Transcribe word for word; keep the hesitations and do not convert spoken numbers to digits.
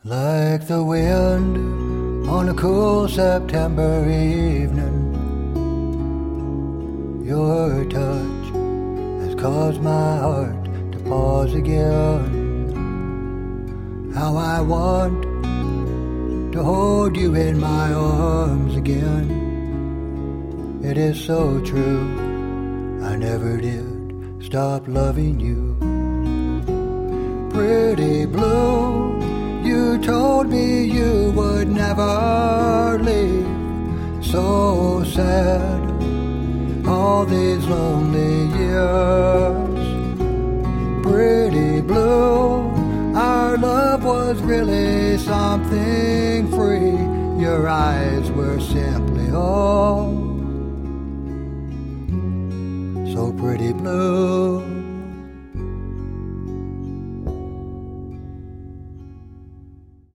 Like the wind on a cool September evening, your touch has caused my heart to pause again. How I want to hold you in my arms again. It is so true, I never did stop loving you. Pretty blue, you told me you would never leave. So sad, all these lonely years. Pretty blue, our love was really something free. Your eyes were simply all so pretty blue.